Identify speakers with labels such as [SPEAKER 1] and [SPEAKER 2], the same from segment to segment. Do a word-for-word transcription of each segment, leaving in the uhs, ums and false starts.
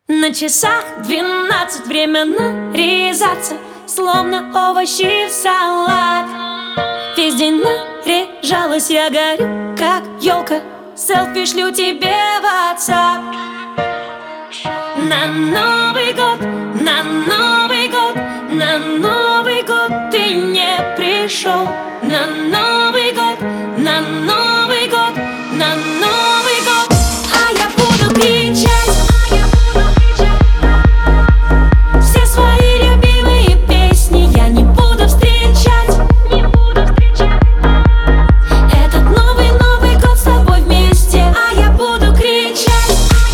[SPEAKER 1] На часах двенадцать, время нарезаться, словно овощи в салат. Весь день наряжалась, я горю, как елка. Селфи шлю тебе в WhatsApp. На Новый год, на Новый год, на Новый год ты не пришел. На Новый год, на Новый год, на Новый год. А я буду кричать все свои любимые песни. Я не буду встречать, не буду встречать этот новый Новый год с тобой вместе. А я буду кричать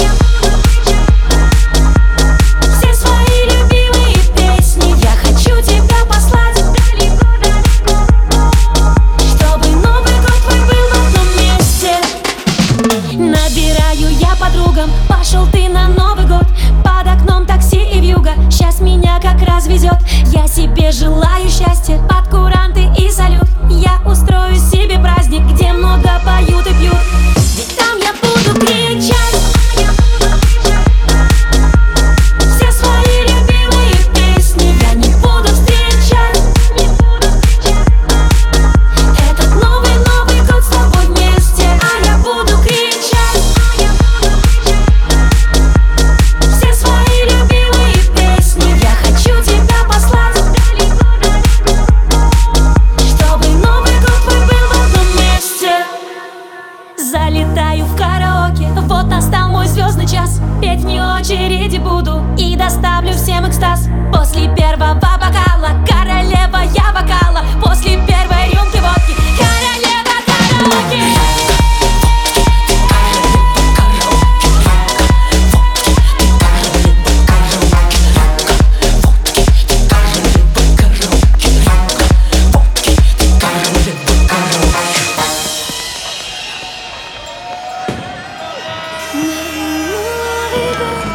[SPEAKER 1] все свои любимые песни. Я хочу тебя послать далеко-далеко, чтобы Новый год твой был в одном месте. Набираю я подругам, пошел ты на Новый год. Под окном такси и вьюга, сейчас меня как раз везет. Я себе желаю счастья, под куранты и салют. Я устрою себе праздник, где много поют и пьют. Ведь там я буду кричать все свои любимые песни. Я не буду встречать, не буду встречать этот новый Новый год с тобой вместе. А я буду кричать все свои любимые песни. Я хочу тебя послать далеко-далеко, чтобы Новый год твой был в одном месте. Залетаю в караоке, вот настал мой звездный час. Петь вне очереди буду и доставлю всем экстаз. После первого бокала королева я вокала. После первой рюмки водки королева караоке. Новый год.